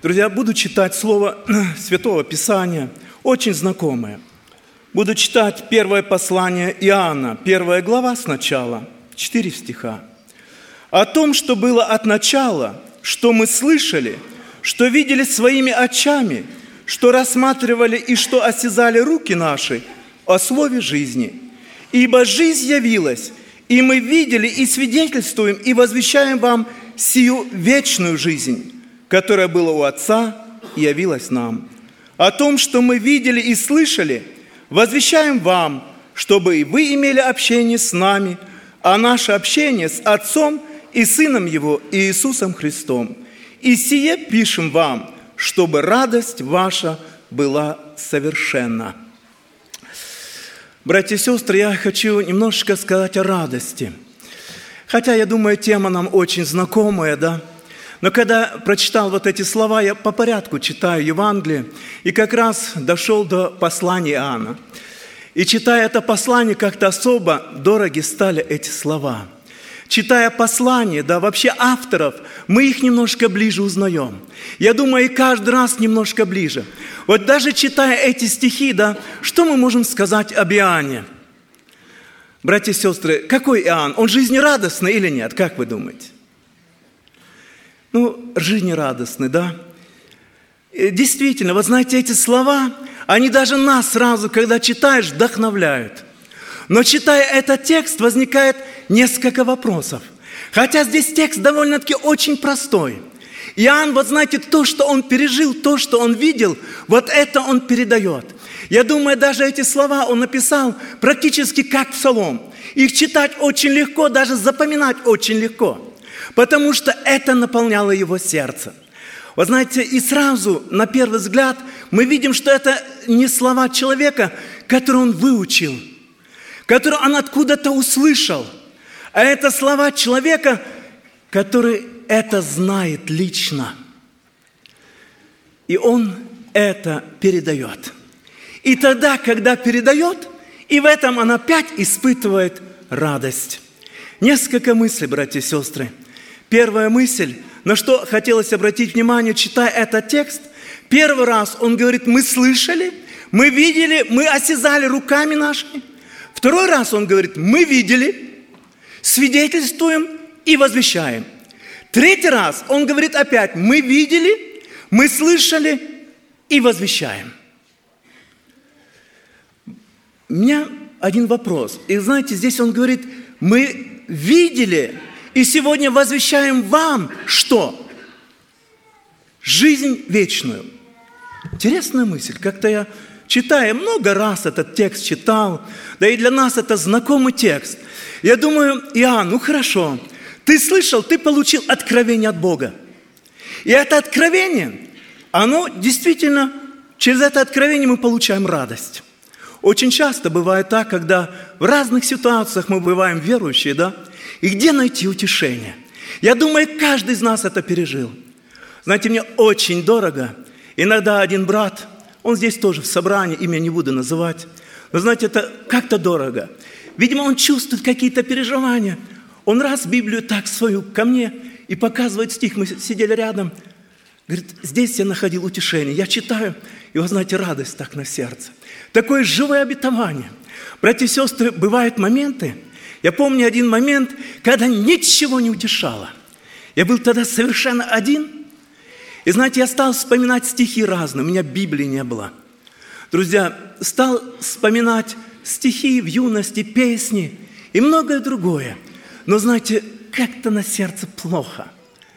Друзья, буду читать слово Святого Писания, очень знакомое. Буду читать первое послание Иоанна, 1 глава сначала, 4 стиха. «О том, что было от начала, что мы слышали, что видели своими очами, что рассматривали и что осязали руки наши о слове жизни. Ибо жизнь явилась, и мы видели и свидетельствуем, и возвещаем вам сию вечную жизнь, которая была у Отца и явилась нам. О том, что мы видели и слышали, возвещаем вам, чтобы и вы имели общение с нами, а наше общение с Отцом и Сыном Его, Иисусом Христом. И сие пишем вам, чтобы радость ваша была совершенна». Братья и сестры, я хочу немножечко сказать о радости. Хотя, я думаю, тема нам очень знакомая, да? Но когда прочитал вот эти слова, я по порядку читаю Евангелие, и как раз дошел до послания Иоанна. И читая это послание, как-то особо дороги стали эти слова. Читая послание, да, вообще авторов, мы их немножко ближе узнаем. Я думаю, и каждый раз немножко ближе. Вот даже читая эти стихи, да, что мы можем сказать об Иоанне? Братья и сестры, какой Иоанн? Он жизнерадостный или нет? Как вы думаете? Жизнерадостный, да? Действительно, вот знаете, эти слова, они даже нас сразу, когда читаешь, вдохновляют. Но читая этот текст, возникает несколько вопросов. Хотя здесь текст довольно-таки очень простой. Иоанн, вот знаете, то, что он пережил, то, что он видел, вот это он передает. Я думаю, даже эти слова он написал практически как псалом. Их читать очень легко, даже запоминать очень легко. Потому что это наполняло его сердце. Вы знаете, и сразу, на первый взгляд, мы видим, что это не слова человека, которые он выучил, которые он откуда-то услышал, а это слова человека, который это знает лично. И он это передает. И тогда, когда передает, и в этом он опять испытывает радость. Несколько мыслей, братья и сестры. Первая мысль, на что хотелось обратить внимание, читая этот текст. Первый раз он говорит: мы слышали, мы видели, мы осязали руками нашими. Второй раз он говорит: мы видели, свидетельствуем и возвещаем. Третий раз он говорит опять: мы видели, мы слышали и возвещаем. У меня один вопрос. И знаете, здесь он говорит: мы видели и сегодня возвещаем вам что? Жизнь вечную. Интересная мысль. Как-то я, читая, много раз этот текст читал, да и для нас это знакомый текст. Я думаю: Иоанн, хорошо, ты слышал, ты получил откровение от Бога. И это откровение, оно действительно, через это откровение мы получаем радость. Очень часто бывает так, когда в разных ситуациях мы бываем верующие, да? И где найти утешение? Я думаю, каждый из нас это пережил. Знаете, мне очень дорого. Иногда один брат, он здесь тоже в собрании, имя не буду называть. Но знаете, это как-то дорого. Видимо, он чувствует какие-то переживания. Он раз Библию так свою ко мне и показывает стих. Мы сидели рядом. Говорит: здесь я находил утешение. Я читаю, и вы знаете, радость так на сердце. Такое живое обетование. Братья и сестры, бывают моменты. Я помню один момент, когда ничего не утешало. Я был тогда совершенно один. И знаете, я стал вспоминать стихи разные. У меня Библии не было. Друзья, стал вспоминать стихи в юности, песни и многое другое. Но знаете, как-то на сердце плохо.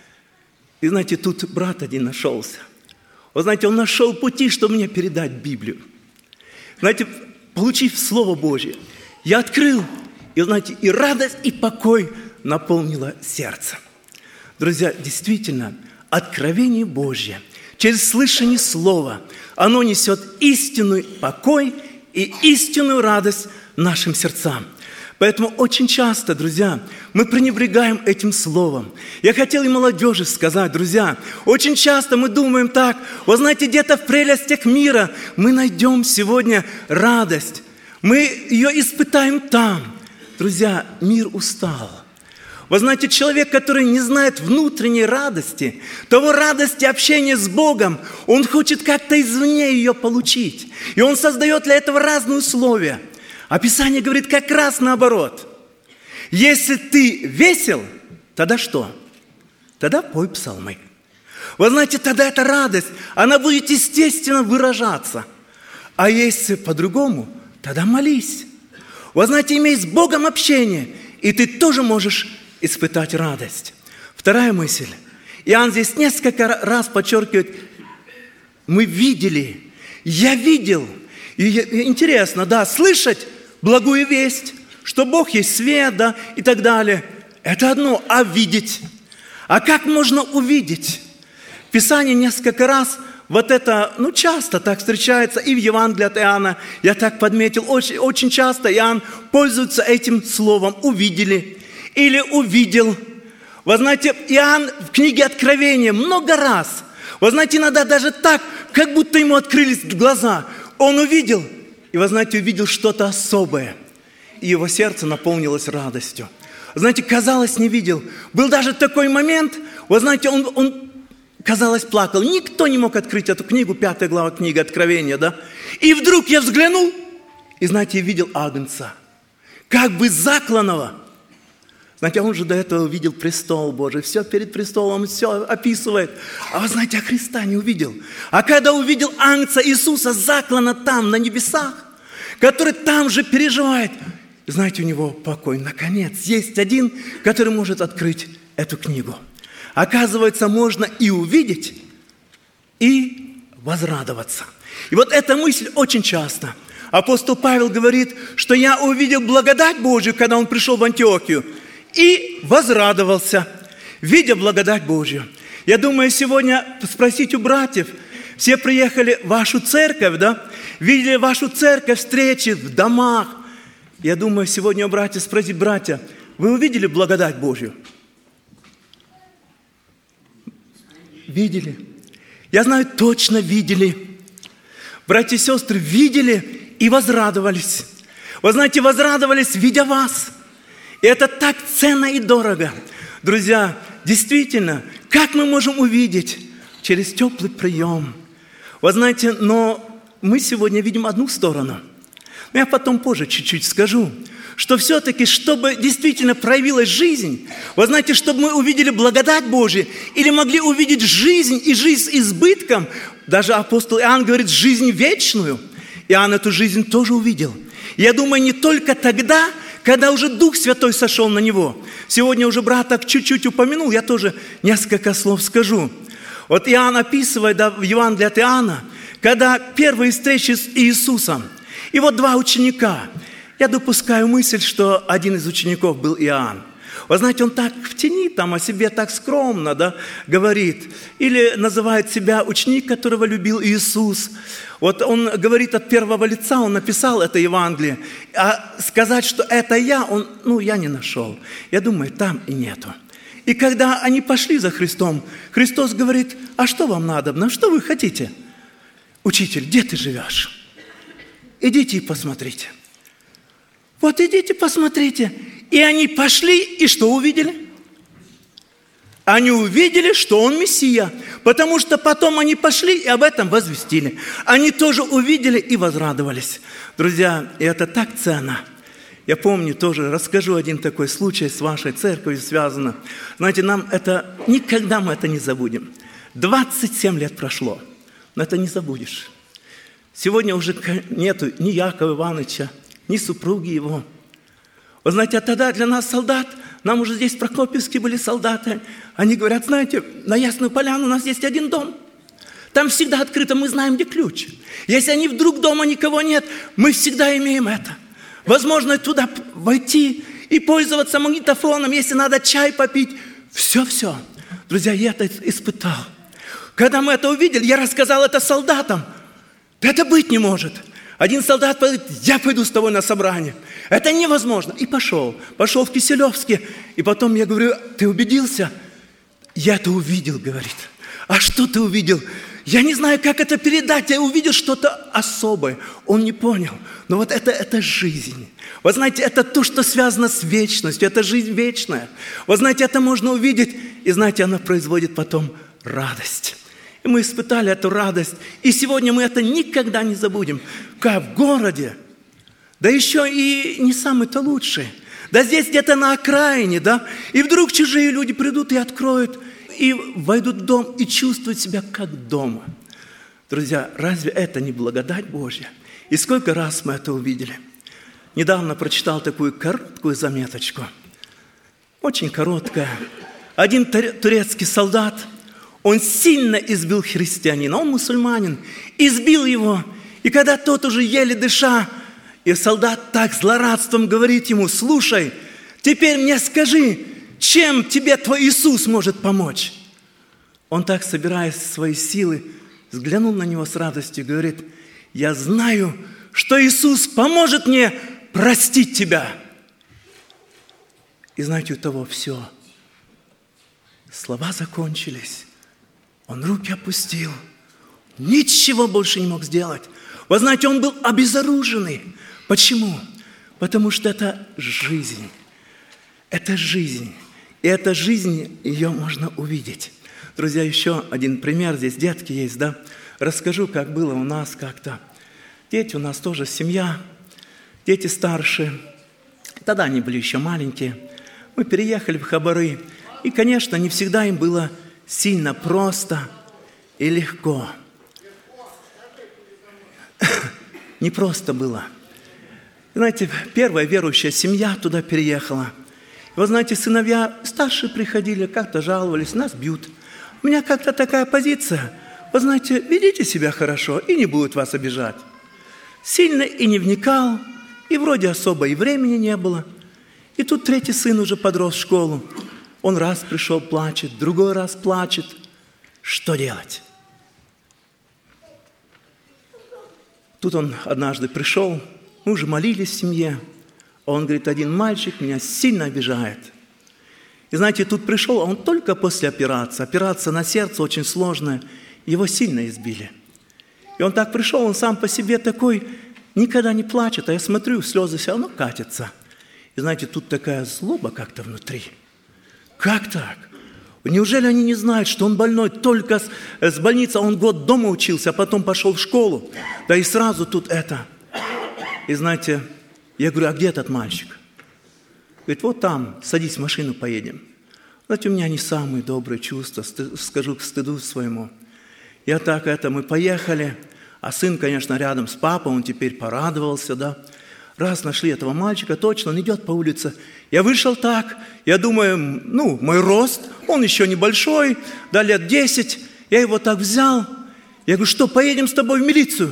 И знаете, тут брат один нашелся. Вы знаете, он нашел пути, чтобы мне передать Библию. Знаете, получив Слово Божье, я открыл, и знаете, и радость, и покой наполнило сердце. Друзья, действительно, откровение Божье через слышание Слова, оно несет истинный покой и истинную радость нашим сердцам. Поэтому очень часто, друзья, мы пренебрегаем этим словом. Я хотел и молодежи сказать, друзья, очень часто мы думаем так: вы знаете, где-то в прелестях мира мы найдем сегодня радость. Мы ее испытаем там. Друзья, мир устал. Вы знаете, человек, который не знает внутренней радости, того радости общения с Богом, он хочет как-то извне ее получить. И он создает для этого разные условия. А Писание говорит как раз наоборот. Если ты весел, тогда что? Тогда пой псалмы. Вы знаете, тогда эта радость, она будет естественно выражаться. А если по-другому, тогда молись. Вы знаете, имей с Богом общение, и ты тоже можешь испытать радость. Вторая мысль. Иоанн здесь несколько раз подчеркивает, мы видели, я видел. И интересно, да, слышать благую весть, что Бог есть свет, да, и так далее. Это одно, а видеть. А как можно увидеть? В Писании несколько раз вот это, часто так встречается и в Евангелии от Иоанна. Я так подметил, очень, очень часто Иоанн пользуется этим словом «увидели» или «увидел». Вы знаете, Иоанн в книге Откровения много раз, вы знаете, иногда даже так, как будто ему открылись глаза. Он увидел, и вы знаете, увидел что-то особое. И его сердце наполнилось радостью. Знаете, казалось, не видел. Был даже такой момент, вы знаете, он казалось, плакал. Никто не мог открыть эту книгу, 5 глава книги Откровения, да? И вдруг я взглянул, и, знаете, видел Агнца, как бы закланного. Знаете, он же до этого увидел престол Божий, все перед престолом, все описывает. А вы знаете, а Христа не увидел. А когда увидел Агнца Иисуса, заклана там, на небесах, который там же переживает, знаете, у него покой. Наконец, есть один, который может открыть эту книгу. Оказывается, можно и увидеть, и возрадоваться. И вот эта мысль очень часто. Апостол Павел говорит, что я увидел благодать Божию, когда он пришел в Антиохию, и возрадовался, видя благодать Божию. Я думаю, сегодня спросить у братьев, все приехали в вашу церковь, да? Видели вашу церковь, встречи в домах. Я думаю, сегодня у братьев спросить, братья, вы увидели благодать Божью? Видели. Я знаю, точно видели. Братья и сестры видели и возрадовались. Вы знаете, возрадовались, видя вас. И это так ценно и дорого. Друзья, действительно, как мы можем увидеть? Через теплый прием. Вы знаете, но мы сегодня видим одну сторону. Но я потом позже чуть-чуть скажу, что все-таки, чтобы действительно проявилась жизнь, вы знаете, чтобы мы увидели благодать Божию или могли увидеть жизнь и жизнь с избытком, даже апостол Иоанн говорит, жизнь вечную, Иоанн эту жизнь тоже увидел. Я думаю, не только тогда, когда уже Дух Святой сошел на него. Сегодня уже брат так чуть-чуть упомянул, я тоже несколько слов скажу. Вот Иоанн описывает, да, в Евангелии от Иоанна, когда первые встречи с Иисусом, и вот два ученика. Я допускаю мысль, что один из учеников был Иоанн. Вы знаете, он так в тени, там о себе так скромно, да, говорит. Или называет себя ученик, которого любил Иисус. Вот он говорит от первого лица, он написал это Евангелие. А сказать, что это я, я не нашел. Я думаю, там и нету. И когда они пошли за Христом, Христос говорит, а что вам надо? Что вы хотите? Учитель, где ты живешь? Идите и посмотрите. Вот идите, посмотрите. И они пошли, и что увидели? Они увидели, что он Мессия. Потому что потом они пошли и об этом возвестили. Они тоже увидели и возрадовались. Друзья, и это так ценно. Я помню тоже, расскажу один такой случай с вашей церковью связано. Знаете, никогда мы это не забудем. 27 лет прошло, но это не забудешь. Сегодня уже нету ни Якова Ивановича, ни супруги его. Вы знаете, а тогда для нас солдат, нам уже здесь в Прокопьевске были солдаты, они говорят, знаете, на Ясную Поляну у нас есть один дом. Там всегда открыто, мы знаем, где ключ. Если они вдруг дома никого нет, мы всегда имеем это. Возможно, туда войти и пользоваться магнитофоном, если надо чай попить. Все. Друзья, я это испытал. Когда мы это увидели, я рассказал это солдатам. Это быть не может. Один солдат говорит, я пойду с тобой на собрание. Это невозможно. И пошел. Пошел в Киселевске. И потом я говорю, ты убедился? Я это увидел, говорит. А что ты увидел? Я не знаю, как это передать. Я увидел что-то особое. Он не понял. Но вот это жизнь. Вы знаете, это то, что связано с вечностью. Это жизнь вечная. Вы знаете, это можно увидеть. И знаете, она производит потом радость. И мы испытали эту радость. И сегодня мы это никогда не забудем. Как в городе. Да еще и не самый-то лучший. Да здесь где-то на окраине, да. И вдруг чужие люди придут и откроют. И войдут в дом и чувствуют себя как дома. Друзья, разве это не благодать Божья? И сколько раз мы это увидели. Недавно прочитал такую короткую заметочку. Очень короткая. Один турецкий солдат, он сильно избил христианина. Он мусульманин. Избил его. И когда тот уже еле дыша, и солдат так злорадством говорит ему: слушай, теперь мне скажи, чем тебе твой Иисус может помочь? Он так, собирая свои силы, взглянул на него с радостью и говорит: я знаю, что Иисус поможет мне простить тебя. И знаете, у того все. Слова закончились. Он руки опустил. Ничего больше не мог сделать. Вы знаете, он был обезоруженный. Почему? Потому что это жизнь. Это жизнь. И эта жизнь, ее можно увидеть. Друзья, еще один пример. Здесь детки есть, да? Расскажу, как было у нас как-то. Дети у нас тоже семья. Дети старшие. Тогда они были еще маленькие. Мы переехали в Хабары. И, конечно, не всегда им было сильно просто и легко. Не просто было. Знаете, первая верующая семья туда переехала. Вы знаете, сыновья старшие приходили, как-то жаловались, нас бьют. У меня как-то такая позиция. Вы знаете, ведите себя хорошо, и не будут вас обижать. Сильно и не вникал, и вроде особо и времени не было. И тут третий сын уже подрос в школу. Он раз пришел, плачет, другой раз плачет. Что делать? Тут он однажды пришел, мы уже молились в семье. Он говорит: один мальчик меня сильно обижает. И знаете, тут пришел, он только после операции. Операция на сердце очень сложная. Его сильно избили. И он так пришел, он сам по себе такой, никогда не плачет. А я смотрю, слезы все равно катятся. И знаете, тут такая злоба как-то внутри. Как так? Неужели они не знают, что он больной только с больницы? Он год дома учился, а потом пошел в школу. Да и сразу тут это. И знаете, я говорю: а где этот мальчик? Говорит: вот там, садись в машину, поедем. Знаете, у меня не самые добрые чувства, скажу к стыду своему. Я так мы поехали, а сын, конечно, рядом с папой, он теперь порадовался, да. Раз нашли этого мальчика, точно, он идет по улице. Я вышел так, я думаю, мой рост, он еще небольшой, да, лет 10. Я его так взял, я говорю: что, поедем с тобой в милицию?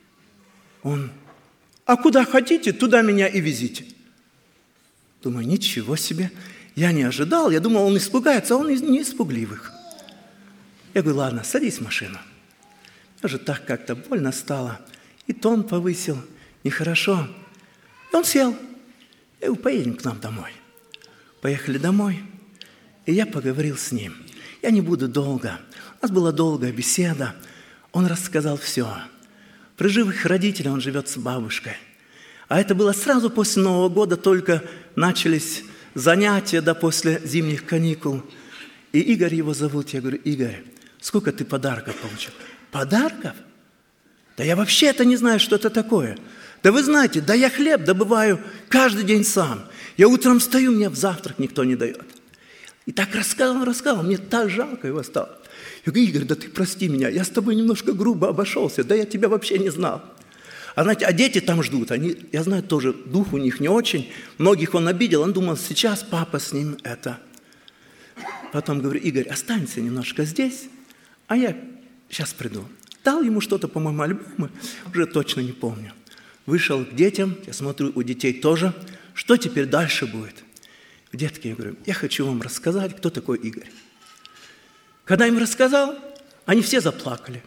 Он: а куда хотите, туда меня и везите. Думаю, ничего себе. Я не ожидал, я думал, он испугается, а он не испугливых. Я говорю: ладно, садись в машину. Даже так как-то больно стало. И тон повысил, нехорошо. И он сел. Я говорю: поедем к нам домой. Поехали домой, и я поговорил с ним. Я не буду долго. У нас была долгая беседа. Он рассказал все. При живых родителях он живет с бабушкой. А это было сразу после Нового года, только начались занятия, да, после зимних каникул. И Игорь его зовут. Я говорю: Игорь, сколько ты подарков получил? Подарков? Да я вообще это не знаю, что это такое. Да вы знаете, да я хлеб добываю каждый день сам. Я утром встаю, мне в завтрак никто не дает. И так рассказывал, мне так жалко его стало. Я говорю: Игорь, да ты прости меня, я с тобой немножко грубо обошелся, да я тебя вообще не знал. А знаете, а дети там ждут, я знаю, тоже дух у них не очень, многих он обидел, он думал, сейчас папа с ним это. Потом говорю: Игорь, останься немножко здесь, а я сейчас приду. Дал ему что-то, по-моему, альбомы, уже точно не помню. Вышел к детям, я смотрю, у детей тоже. Что теперь дальше будет? Детки, я говорю: я хочу вам рассказать, кто такой Игорь. Когда им рассказал, они все заплакали.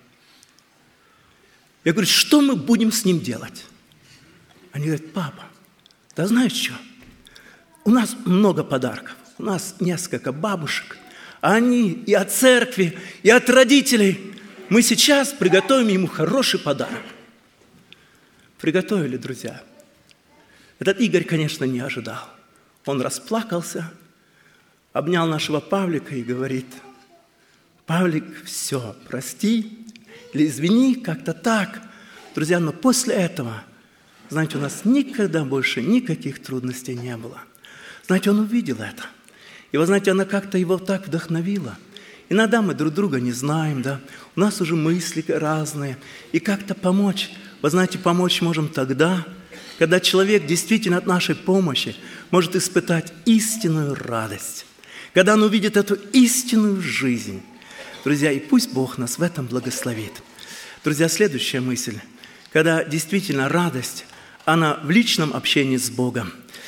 Я говорю: что мы будем с ним делать? Они говорят: папа, да знаешь что? У нас много подарков. У нас несколько бабушек. А они и от церкви, и от родителей мы сейчас приготовим ему хороший подарок. Приготовили, друзья. Этот Игорь, конечно, не ожидал. Он расплакался, обнял нашего Павлика и говорит: Павлик, все, прости или извини, как-то так. Друзья, но после этого, знаете, у нас никогда больше никаких трудностей не было. Знаете, он увидел это. И вы знаете, она как-то его так вдохновила. Иногда мы друг друга не знаем, да, у нас уже мысли разные. И как-то помочь, вы знаете, помочь можем тогда, когда человек действительно от нашей помощи может испытать истинную радость. Когда он увидит эту истинную жизнь. Друзья, и пусть Бог нас в этом благословит. Друзья, следующая мысль. Когда действительно радость, она в личном общении с Богом.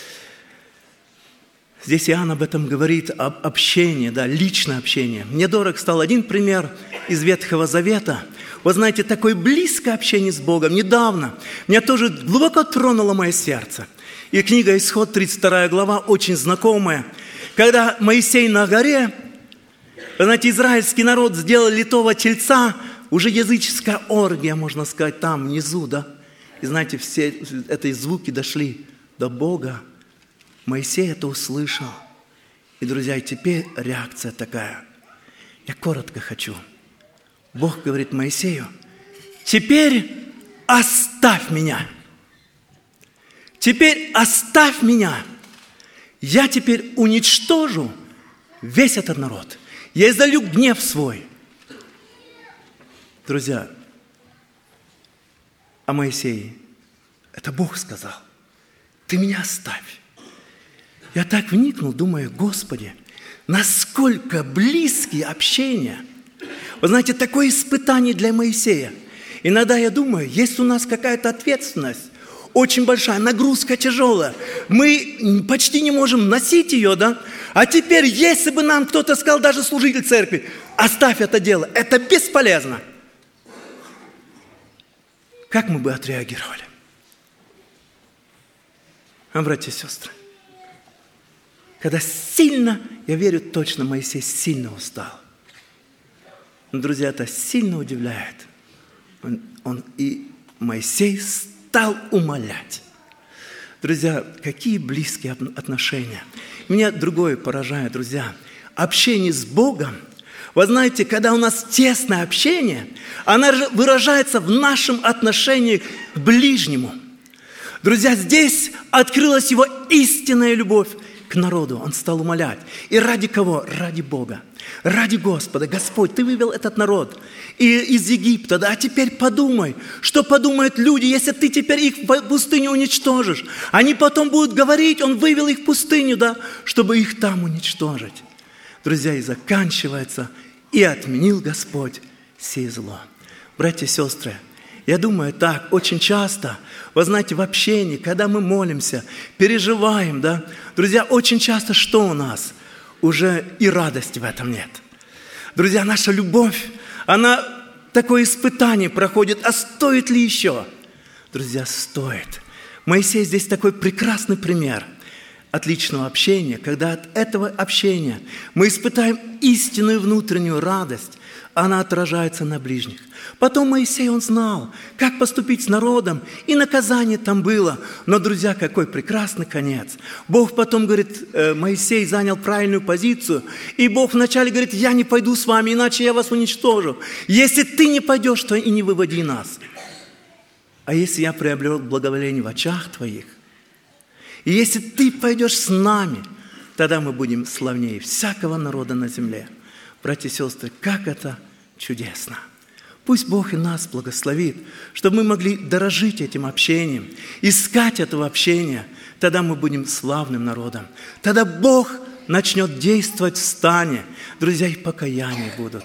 Здесь Иоанн об этом говорит, об общении, да, личное общение. Мне дорог стал один пример из Ветхого Завета. Вы знаете, такое близкое общение с Богом. Недавно меня тоже глубоко тронуло мое сердце. И книга Исход, 32 глава, очень знакомая. Когда Моисей на горе, вы знаете, израильский народ сделал литого тельца, уже языческая оргия, можно сказать, там внизу, да. И знаете, все эти звуки дошли до Бога. Моисей это услышал. И, друзья, теперь реакция такая. Я коротко хочу. Бог говорит Моисею: теперь оставь меня. Теперь оставь меня. Я теперь уничтожу весь этот народ. Я изолью гнев свой. Друзья, а Моисей, это Бог сказал: ты меня оставь. Я так вникнул, думаю: Господи, насколько близкие общения. Вы знаете, такое испытание для Моисея. Иногда я думаю, есть у нас какая-то ответственность, очень большая, нагрузка тяжелая. Мы почти не можем носить ее, да? А теперь, если бы нам кто-то сказал, даже служитель церкви: оставь это дело, это бесполезно. Как мы бы отреагировали? А, братья и сестры, когда сильно, я верю точно, Моисей сильно устал. Но, друзья, это сильно удивляет. И Моисей стал умолять. Друзья, какие близкие отношения. Меня другое поражает, друзья. Общение с Богом. Вы знаете, когда у нас тесное общение, оно выражается в нашем отношении к ближнему. Друзья, здесь открылась его истинная любовь к народу. Он стал умолять. И ради кого? Ради Бога. Ради Господа. Господь, Ты вывел этот народ из Египта. Да? А теперь подумай, что подумают люди, если Ты теперь их в пустыню уничтожишь. Они потом будут говорить: Он вывел их в пустыню, да, чтобы их там уничтожить. Друзья, и заканчивается: и отменил Господь сие зло. Братья и сестры, я думаю так, очень часто, вы знаете, в общении, когда мы молимся, переживаем, да, друзья, очень часто что у нас? Уже и радости в этом нет. Друзья, наша любовь, она такое испытание проходит, а стоит ли еще? Друзья, стоит. Моисей здесь такой прекрасный пример от личного общения, когда от этого общения мы испытаем истинную внутреннюю радость, она отражается на ближних. Потом Моисей, он знал, как поступить с народом, и наказание там было. Но, друзья, какой прекрасный конец. Бог потом говорит, Моисей занял правильную позицию, и Бог вначале говорит: я не пойду с вами, иначе я вас уничтожу. Если ты не пойдешь, то и не выводи нас. А если я приобрел благоволение в очах твоих, и если ты пойдешь с нами, тогда мы будем славнее всякого народа на земле. Братья и сестры, как это чудесно! Пусть Бог и нас благословит, чтобы мы могли дорожить этим общением, искать этого общения. Тогда мы будем славным народом. Тогда Бог начнет действовать в стане. Друзья, и покаяния будут.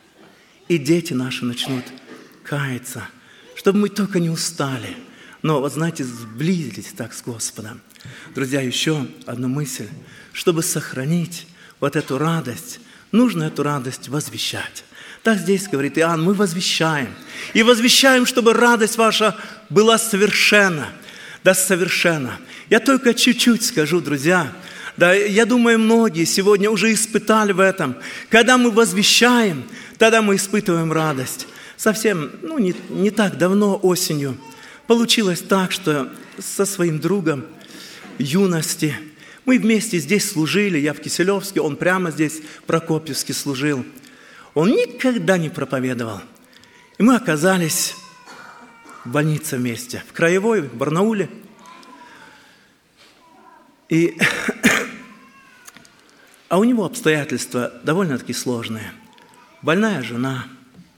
И дети наши начнут каяться, чтобы мы только не устали, но, вот знаете, сблизились так с Господом. Друзья, еще одну мысль. Чтобы сохранить вот эту радость, нужно эту радость возвещать. Так здесь говорит Иоанн: мы возвещаем. И возвещаем, чтобы радость ваша была совершенна. Да, совершенна. Я только чуть-чуть скажу, друзья. Да, я думаю, многие сегодня уже испытали в этом. Когда мы возвещаем, тогда мы испытываем радость. совсем, не так давно, осенью, получилось так, что со своим другом юности мы вместе здесь служили, я в Киселевске, он прямо здесь в Прокопьевске служил. Он никогда не проповедовал. И мы оказались в больнице вместе, в Краевой, в Барнауле. А у него обстоятельства довольно-таки сложные. Больная жена.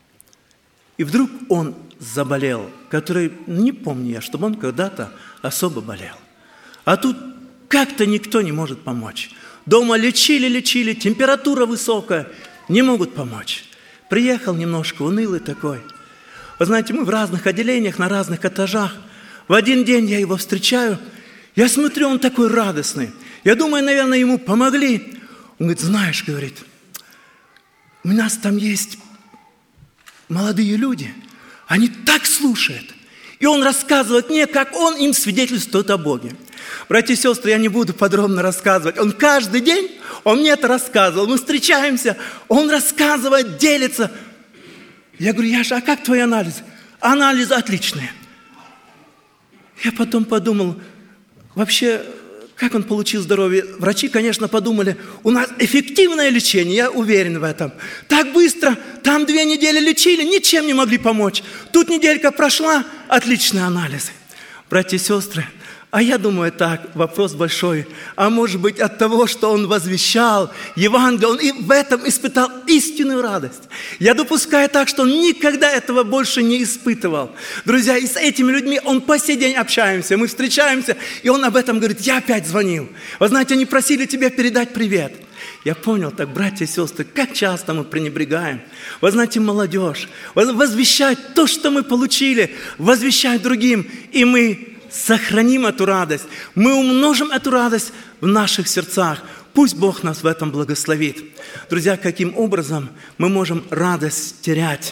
И вдруг он заболел, который, не помню я, чтобы он когда-то особо болел. А тут как-то никто не может помочь. Дома лечили, температура высокая, не могут помочь. Приехал немножко унылый такой. Вы знаете, мы в разных отделениях, на разных этажах. В один день я его встречаю, я смотрю, он такой радостный. Я думаю, наверное, ему помогли. Он говорит, знаешь, говорит, у нас там есть молодые люди, они так слушают. И он рассказывает мне, как он им свидетельствует о Боге. Братья и сестры, я не буду подробно рассказывать. Он каждый день, он мне это рассказывал. Мы встречаемся, он рассказывает, делится. Я говорю, Яша, а как твой анализ? Анализы отличные. Я потом подумал, вообще, как он получил здоровье? Врачи, конечно, подумали, у нас эффективное лечение, я уверен в этом. Так быстро, там 2 недели лечили, ничем не могли помочь. Тут неделька прошла, отличные анализы. Братья и сестры, а я думаю так, вопрос большой. А может быть от того, что он возвещал Евангелие, он и в этом испытал истинную радость. Я допускаю так, что он никогда этого больше не испытывал. Друзья, и с этими людьми он по сей день общаемся, мы встречаемся, и он об этом говорит, я опять звонил. Вы знаете, они просили тебе передать привет. Я понял так, братья и сестры, как часто мы пренебрегаем. Вы знаете, молодежь, возвещать то, что мы получили, возвещать другим, и мы сохраним эту радость, мы умножим эту радость в наших сердцах. Пусть Бог нас в этом благословит. Друзья, каким образом мы можем радость терять?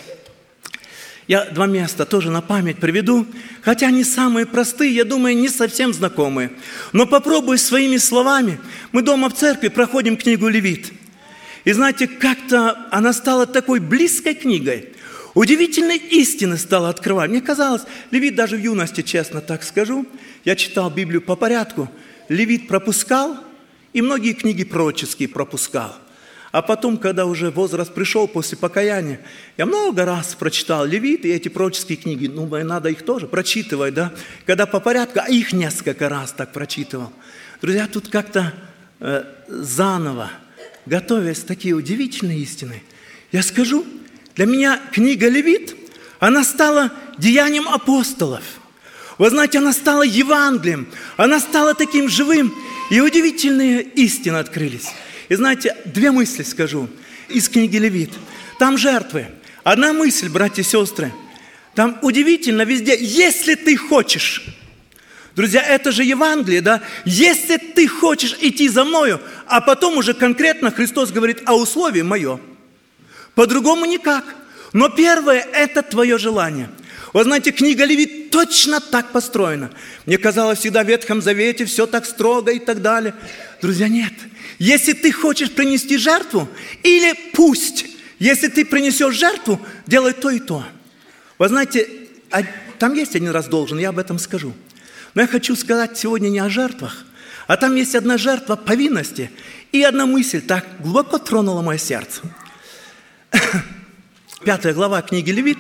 Я 2 места тоже на память приведу, хотя они самые простые, я думаю, не совсем знакомые. Но попробую своими словами. Мы дома в церкви проходим книгу Левит. И знаете, как-то она стала такой близкой книгой. Удивительные истины стала открывать. Мне казалось, Левит даже в юности, честно так скажу, я читал Библию по порядку, Левит пропускал, и многие книги пророческие пропускал. А потом, когда уже возраст пришел после покаяния, я много раз прочитал Левит, и эти пророческие книги, надо их тоже прочитывать, да? Когда по порядку, а их несколько раз так прочитывал. Друзья, тут как-то заново, готовясь такие удивительные истины, я скажу, для меня книга Левит, она стала деянием апостолов. Вы знаете, она стала Евангелием, она стала таким живым, и удивительные истины открылись. И знаете, 2 мысли скажу из книги Левит. Там жертвы. Одна мысль, братья и сестры, там удивительно везде, если ты хочешь. Друзья, это же Евангелие, да? Если ты хочешь идти за мною, а потом уже конкретно Христос говорит, а условие мое. По-другому никак. Но первое – это твое желание. Вы знаете, книга Левит точно так построена. Мне казалось, всегда в Ветхом Завете все так строго и так далее. Друзья, нет. Если ты хочешь принести жертву, или пусть, если ты принесешь жертву, делай то и то. Вы знаете, там есть один раз должен, я об этом скажу. Но я хочу сказать сегодня не о жертвах, а там есть одна жертва повинности. И одна мысль так глубоко тронула мое сердце. 5 глава книги Левит,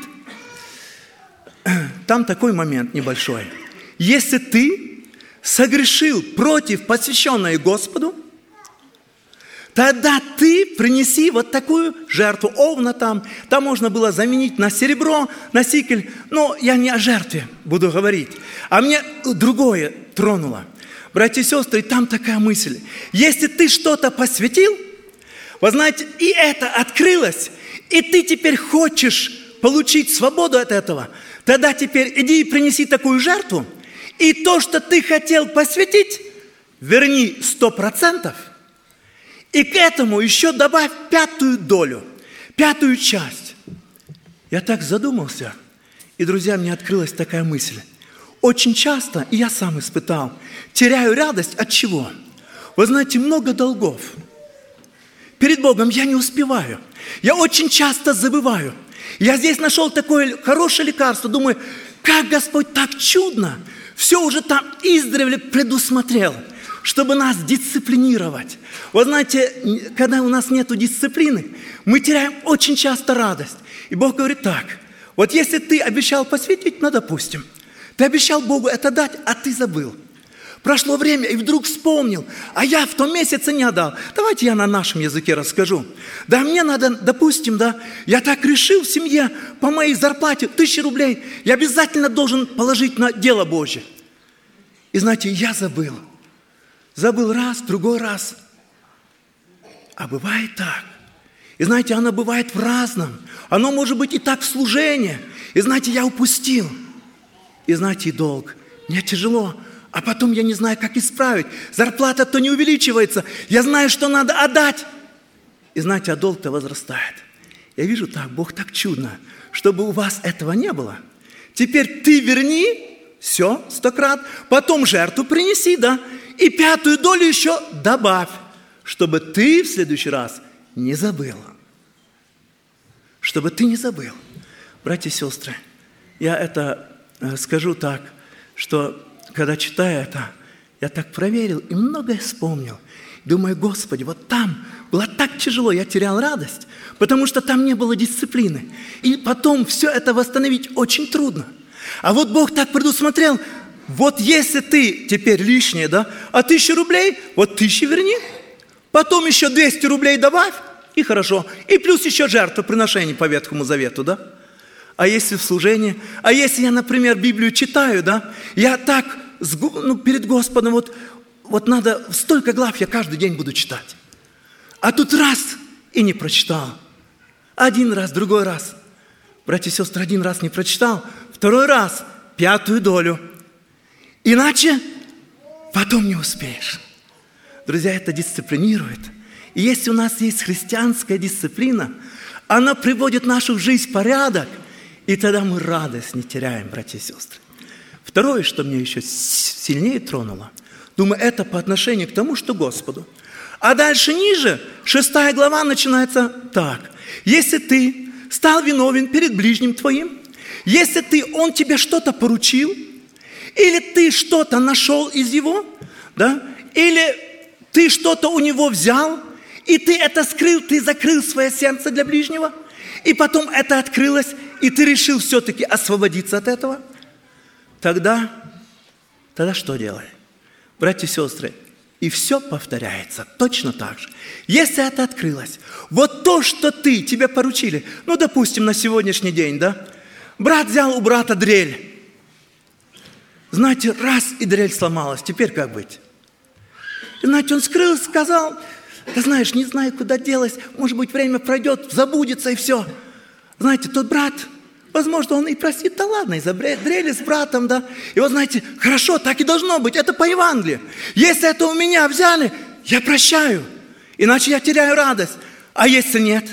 там такой момент небольшой. Если ты согрешил против посвященной Господу, тогда ты принеси вот такую жертву, овна там можно было заменить на серебро, на сикель. Но я не о жертве буду говорить, а мне другое тронуло. Братья и сестры, там такая мысль. Если ты что-то посвятил, вы знаете, и это открылось, и ты теперь хочешь получить свободу от этого, тогда теперь иди и принеси такую жертву, и то, что ты хотел посвятить, верни 100%, и к этому еще добавь 5 долю, 5 часть. Я так задумался, и, друзья, мне открылась такая мысль. Очень часто, и я сам испытал, теряю радость от чего? Вы знаете, много долгов. Перед Богом я не успеваю. Я очень часто забываю. Я здесь нашел такое хорошее лекарство. Думаю, как Господь так чудно все уже там издревле предусмотрел, чтобы нас дисциплинировать. Вы знаете, когда у нас нет дисциплины, мы теряем очень часто радость. И Бог говорит так: вот если ты обещал посвятить, ну, допустим, ты обещал Богу это дать, а ты забыл. Прошло время, и вдруг вспомнил, а я в том месяце не отдал. Давайте я на нашем языке расскажу. Да, мне надо, допустим, да, я так решил в семье, по моей зарплате 1000 рублей, я обязательно должен положить на дело Божье. И знаете, я забыл. Забыл раз, другой раз. А бывает так. И знаете, оно бывает в разном. Оно может быть и так в служении. И знаете, я упустил. И знаете, и долг. Мне тяжело. А потом я не знаю, как исправить. Зарплата-то не увеличивается. Я знаю, что надо отдать. И знаете, а долг-то возрастает. Я вижу так, Бог так чудно, чтобы у вас этого не было. Теперь ты верни, все, 100 крат. Потом жертву принеси, да. И 5 долю еще добавь, чтобы ты в следующий раз не забыл. Чтобы ты не забыл. Братья и сестры, я это скажу так, что когда читаю это, я так проверил и многое вспомнил. Думаю, Господи, вот там было так тяжело, я терял радость, потому что там не было дисциплины. И потом все это восстановить очень трудно. А вот Бог так предусмотрел, вот если ты теперь лишнее, да, а 1000 рублей, вот 1000 верни, потом еще 200 рублей добавь, и хорошо. И плюс еще жертвоприношение по Ветхому Завету, да. А если в служении, а если я, например, Библию читаю, да, я так перед Господом, вот надо, столько глав я каждый день буду читать. А тут раз и не прочитал. Один раз, другой раз. Братья и сестры, один раз не прочитал, второй раз 5 долю. Иначе потом не успеешь. Друзья, это дисциплинирует. И если у нас есть христианская дисциплина, она приводит нашу жизнь в порядок, и тогда мы радость не теряем, братья и сестры. Второе, что меня еще сильнее тронуло, думаю, это по отношению к тому, что Господу. А дальше ниже, 6 глава начинается так. Если ты стал виновен перед ближним твоим, если он тебе что-то поручил, или ты что-то нашел из его, да, или ты что-то у него взял, и ты это скрыл, ты закрыл свое сердце для ближнего, и потом это открылось, и ты решил все-таки освободиться от этого, тогда что делай? Братья и сестры, и все повторяется точно так же. Если это открылось, вот то, что тебе поручили, ну, допустим, на сегодняшний день, да, брат взял у брата дрель. Знаете, раз и дрель сломалась, теперь как быть? И, знаете, он скрылся, сказал, ты знаешь, не знаю, куда делась, может быть, время пройдет, забудется и все. Знаете, тот брат, возможно, он и просит, да ладно, из-за дрели с братом, да. И вот, знаете, хорошо, так и должно быть, это по Евангелию. Если это у меня взяли, я прощаю, иначе я теряю радость. А если нет?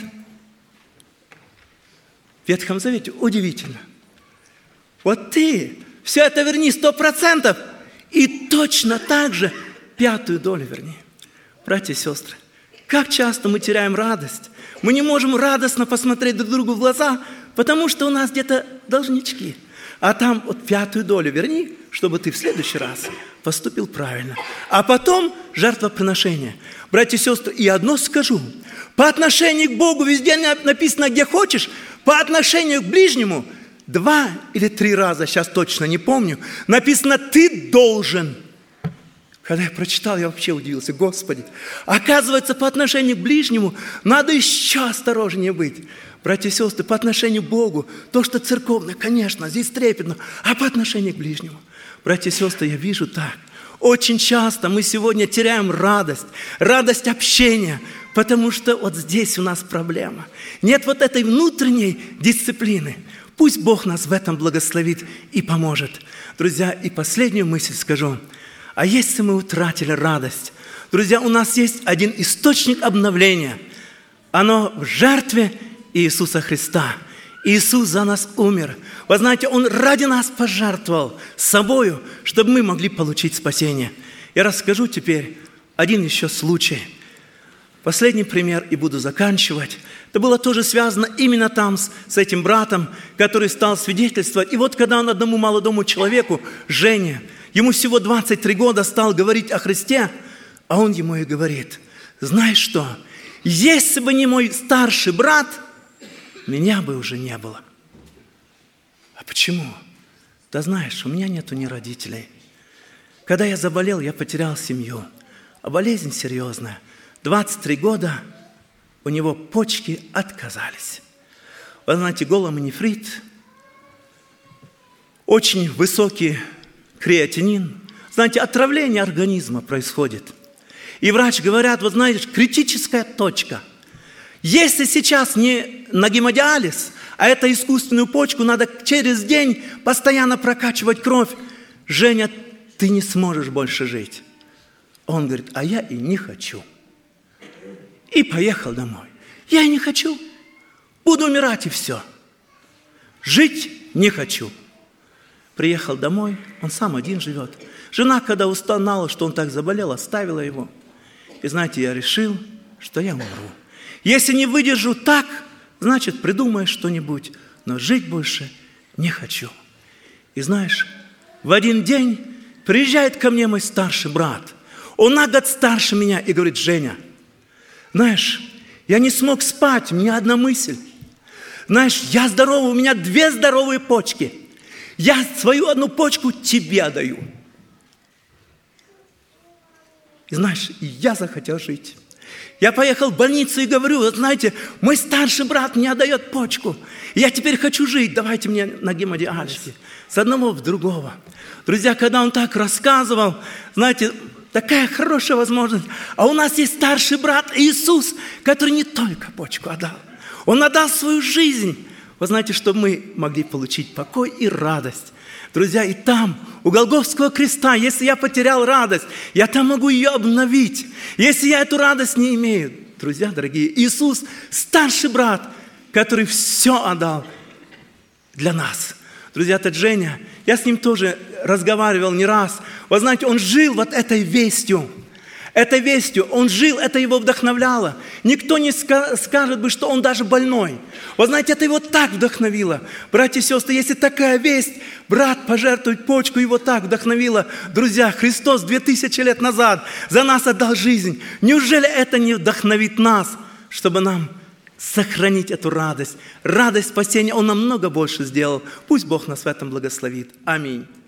В Ветхом Завете удивительно. Вот ты все это верни 100%, и точно так же 5 долю верни. Братья и сестры, как часто мы теряем радость. Мы не можем радостно посмотреть друг другу в глаза, потому что у нас где-то должнички. А там вот 5 долю верни, чтобы ты в следующий раз поступил правильно. А потом жертвоприношение. Братья и сестры, и одно скажу. По отношению к Богу везде написано, где хочешь. По отношению к ближнему 2 или 3 раза, сейчас точно не помню, написано «ты должен». Когда я прочитал, я вообще удивился. Господи, оказывается, по отношению к ближнему надо еще осторожнее быть. Братья и сестры, по отношению к Богу, то, что церковное, конечно, здесь трепетно, а по отношению к ближнему. Братья и сестры, я вижу так. Очень часто мы сегодня теряем радость общения, потому что вот здесь у нас проблема. Нет вот этой внутренней дисциплины. Пусть Бог нас в этом благословит и поможет. Друзья, и последнюю мысль скажу. А если мы утратили радость, друзья, у нас есть один источник обновления. Оно в жертве Иисуса Христа. Иисус за нас умер. Вы знаете, Он ради нас пожертвовал собою, чтобы мы могли получить спасение. Я расскажу теперь один еще случай. Последний пример, и буду заканчивать. Это было тоже связано именно там с этим братом, который стал свидетельствовать. И вот когда он одному молодому человеку, Жене, ему всего 23 года, стал говорить о Христе, а он ему и говорит: знаешь что, если бы не мой старший брат, меня бы уже не было. А почему? Да знаешь, у меня нету ни родителей. Когда я заболел, я потерял семью. А болезнь серьезная. 23 года у него почки отказались. Вы знаете, голомонефрит, очень высокий креатинин. Знаете, отравление организма происходит. И врач говорят, вот знаете, критическая точка. Если сейчас не на гемодиализ, а это искусственную почку, надо через день постоянно прокачивать кровь, Женя, ты не сможешь больше жить. Он говорит, а я и не хочу. И поехал домой. Я и не хочу. Буду умирать и все. Жить не хочу. Приехал домой, он сам один живет. Жена, когда узнала, что он так заболел, оставила его. И знаете, я решил, что я умру. Если не выдержу так, значит, придумаю что-нибудь, но жить больше не хочу. И знаешь, в один день приезжает ко мне мой старший брат. Он на год старше меня и говорит, Женя, знаешь, я не смог спать, у меня одна мысль. Знаешь, я здоровый, у меня 2 здоровые почки. Я свою одну почку тебе даю. И знаешь, я захотел жить. Я поехал в больницу и говорю, вот знаете, мой старший брат мне отдает почку. Я теперь хочу жить, давайте мне на гемодиализе. С одного в другого. Друзья, когда он так рассказывал, знаете, такая хорошая возможность. А у нас есть старший брат Иисус, который не только почку отдал. Он отдал свою жизнь. Вы знаете, чтобы мы могли получить покой и радость. Друзья, и там, у Голгофского креста, если я потерял радость, я там могу ее обновить. Если я эту радость не имею, друзья дорогие, Иисус, старший брат, который все отдал для нас. Друзья, этот Женя, я с ним тоже разговаривал не раз. Вы знаете, он жил вот этой вестью. Этой вестью он жил, это его вдохновляло. Никто не скажет бы, что он даже больной. Вы знаете, это его так вдохновило. Братья и сестры, если такая весть, брат пожертвует почку, его так вдохновило. Друзья, Христос 2000 лет назад за нас отдал жизнь. Неужели это не вдохновит нас, чтобы нам сохранить эту радость? Радость спасения Он намного больше сделал. Пусть Бог нас в этом благословит. Аминь.